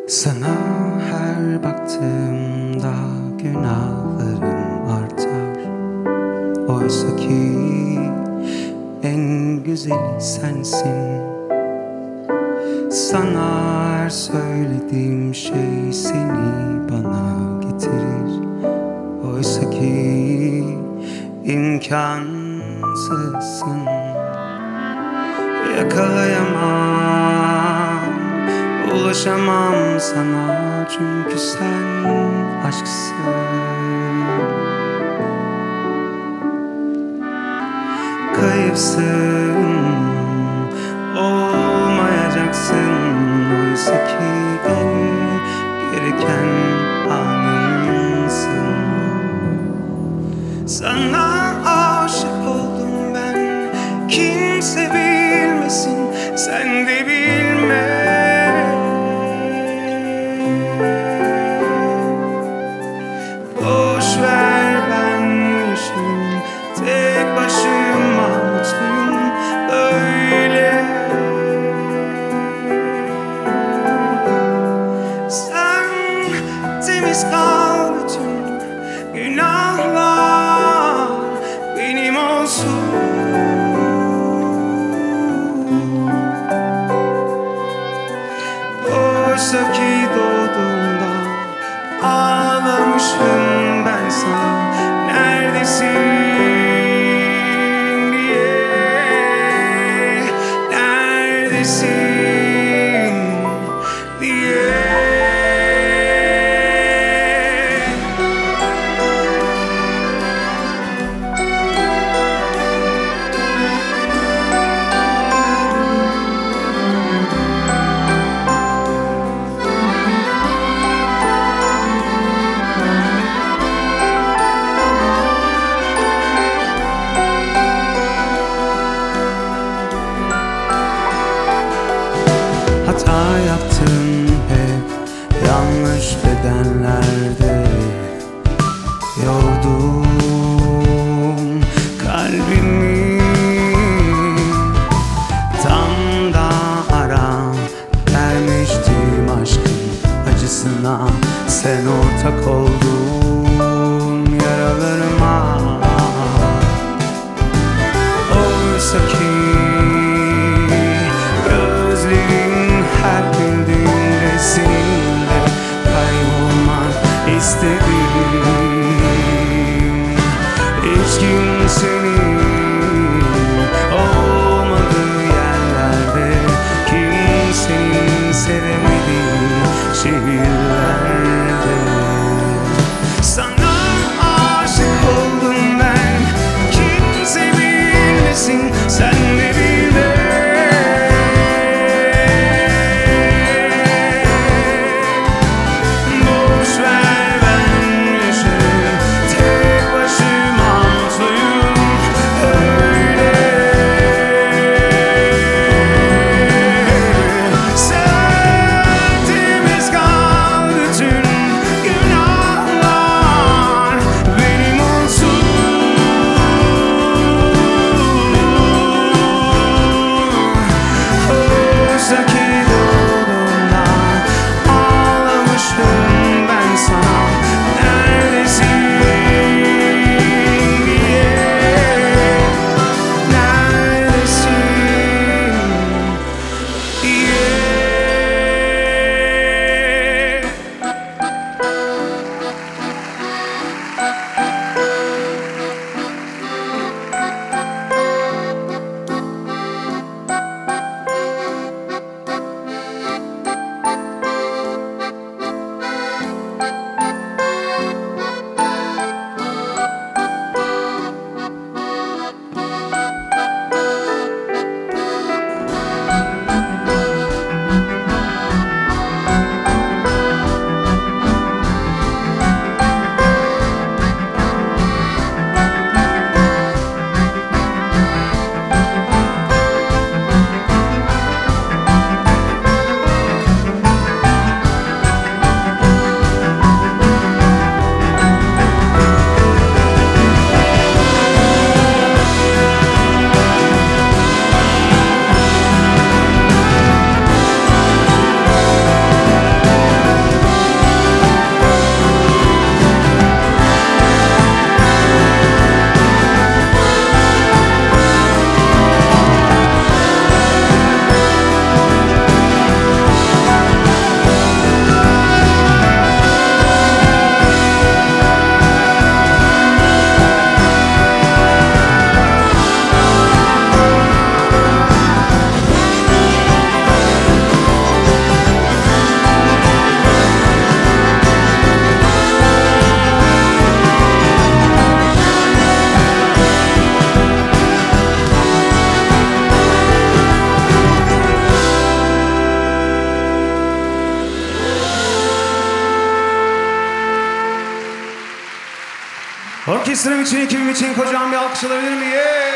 Sana her baktığımda günahlarım artar. Oysa ki en güzeli sensin. Sana her söylediğim şey seni bana getirir. Oysa ki imkansızsın. Yakalayamam, ulaşamam sana, çünkü sen aşksın. Kayıpsın, olmayacaksın. Oysa ki en gereken anımsın. Sana aşık oldum ben, kimse bilmesin, sen de bilme. Boş ver, ben yaşayayım, tek başıma mutluyum öyle. Sen temiz kal, bütün günahlar benim olsun. Oysa ki doğduğunda ağlamışım ben sana, neredesin diye. Neredesin diye. Hata yaptım hep, yanlış bedenlerde yordum kalbimi. Tam da ara vermiştim aşkın acısına, sen ortak oldun yaralarıma. Oysa ki her güldüğümde seninle kaybolmak istedim. Hiç kimsenin olmadığı yerlerde, kimsenin sevemediği şehirlerde. Orkestram için, ekibim için kocaman bir alkış alabilir miyim?